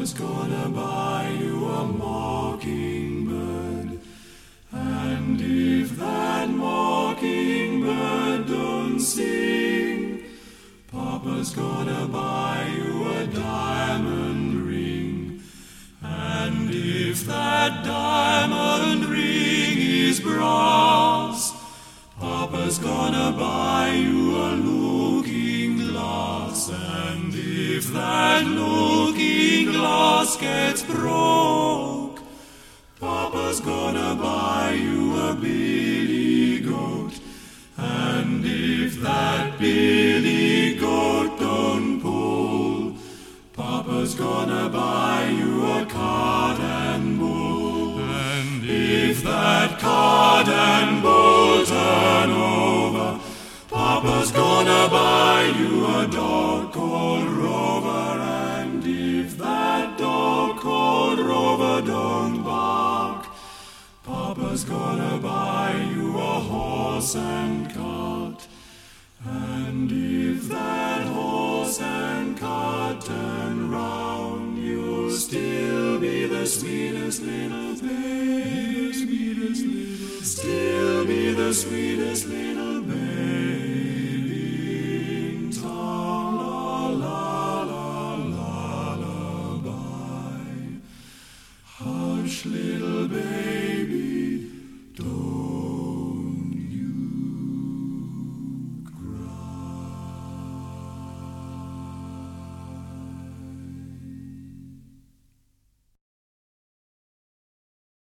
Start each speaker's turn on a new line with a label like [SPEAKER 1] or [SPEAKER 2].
[SPEAKER 1] Papa's gonna buy you a mockingbird, and if that mockingbird don't sing, Papa's gonna buy you a diamond ring, and if that diamond ring is brass, Papa's gonna buy you a looking glass, and if that looking glass gets broke, Papa's gonna buy you a billy goat, and if that billy goat don't pull, Papa's gonna buy you a cart and bull, and if that cart and bull turn over, Papa's gonna buy you a dog called Rover, and if that dog called Rover don't bark, Papa's gonna buy you a horse and cart, and if that horse and cart turn round, you'll still be the sweetest little thing, still be the sweetest little